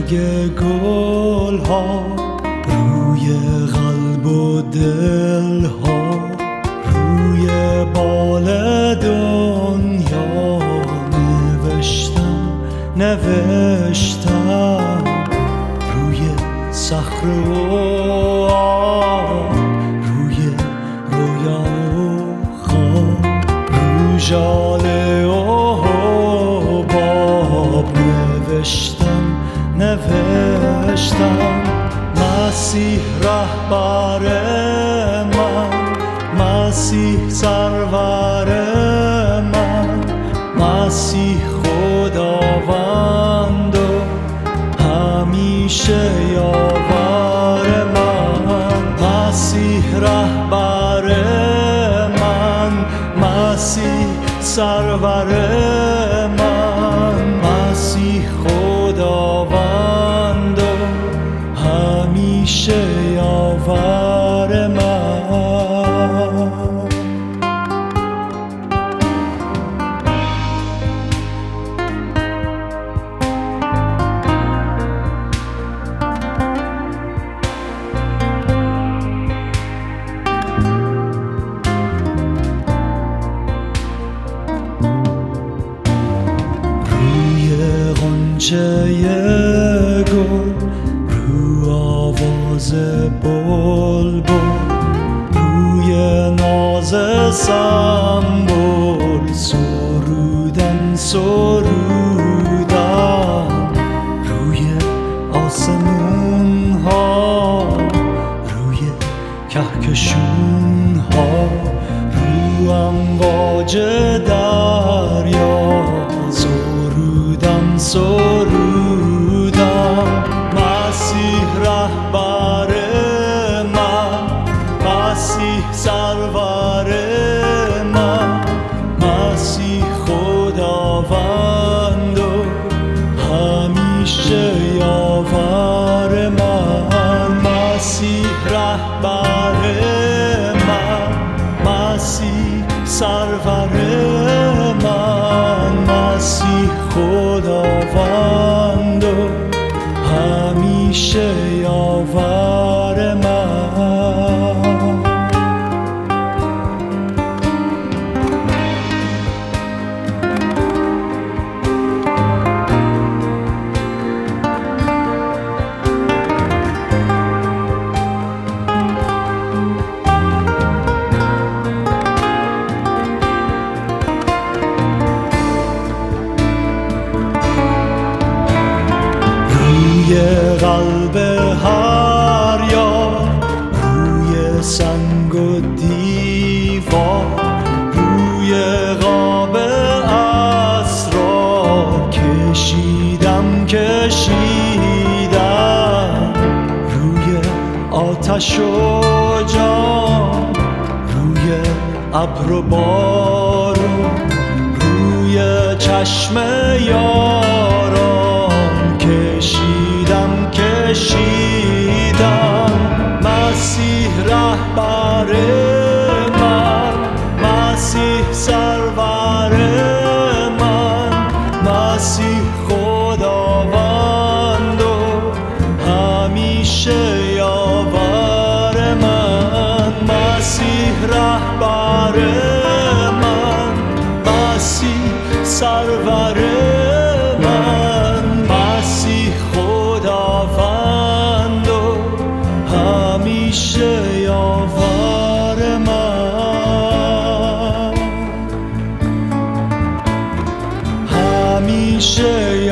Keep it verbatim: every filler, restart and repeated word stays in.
رنگ گل ها روی قلب و دل ها، روی بال دنیا نوشتم نوشتم، روی صخره و آب، روی رویا و خواب، رو ژاله و حباب نوشتم نوشتم. مسیح رهبر من، مسیح سرور من، مسیح خداوند و همیشه یاور من. مسیح رهبر من، مسیح سرور من، مسیح خداوند و همیشه یاور من. غنچه گل، رو آواز بلبل، روی ناز سنبل، سرودن سرودن، روی آسمون ها، روی کهکشون ها، رو امواج دریا سرودم سرودم. مسیح رهبر من، مسیح سرور من، مسیح خداوند و همیشه یاور من. مسیح رهبر من، مسیح سرور من، مسیح خداوند و همیشه یاور من. روی قلب هر یار، روی سنگ و دیوار، روی قاب اسرار کشیدم کشیدم، روی آتش و جان، روی ابر و بارون، روی چشم یاران کشیدم کشیدم. مسیح رهبر من، مسیح سرور من، مسیح خداوند و همیشه یاور من. مسیح رهبر من، مسیح سرور من، مسیح خداوند و همیشه یاور من، همیشه